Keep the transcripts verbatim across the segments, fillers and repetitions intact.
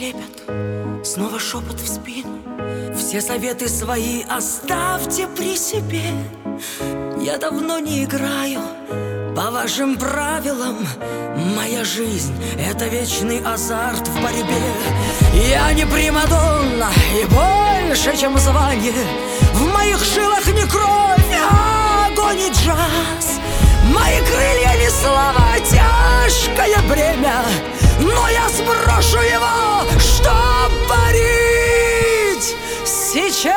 трепет, снова шепот в спину. Все советы свои оставьте при себе. Я давно не играю по вашим правилам. Моя жизнь — это вечный азарт в борьбе. Я не примадонна и больше, чем звание. В моих жилах не кровь, а огонь и джаз. Мои крылья не слава, а тяжкое бремя. Но я сброшу его, чтоб парить сейчас.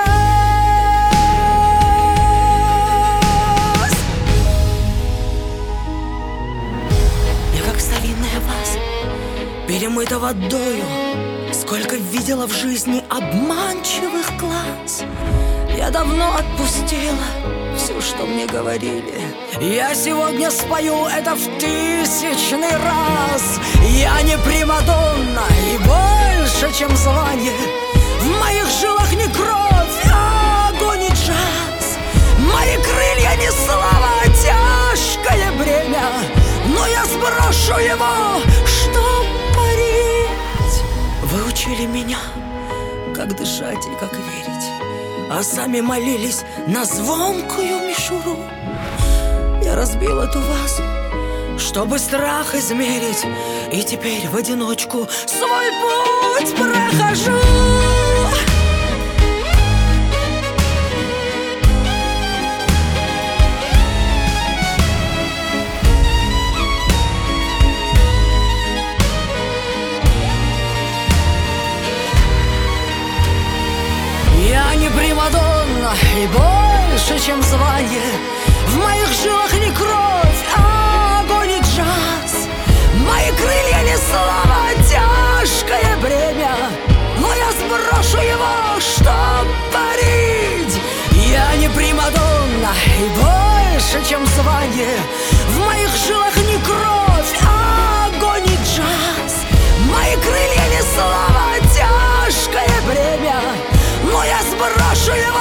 Я как старинная ваза, перемыта водою. Сколько видела в жизни обманчивых глаз. Я давно отпустила все, что мне говорили. Я сегодня спою это в тысячный раз. Я не примадонна и больше, чем звание. В моих жилах не кровь, а огонь и джаз. Мои крылья не слава, а тяжкое бремя. Но я сброшу его, чтоб парить. Вы учили меня, как дышать и как верить, а сами молились на звонкую мишуру. Я разбил эту вазу, чтобы страх измерить, и теперь в одиночку свой путь прохожу. Я не примадонна и больше, чем звание. В моих жилах не кровь, а огонь и джаз. Мои крылья не слава, а тяжкое бремя. Но я сброшу его, чтоб парить. Я не примадонна и больше, чем звание. В моих жилах не кровь, а огонь и джаз. Мои крылья не слава, а тяжкое бремя. Но я сброшу его.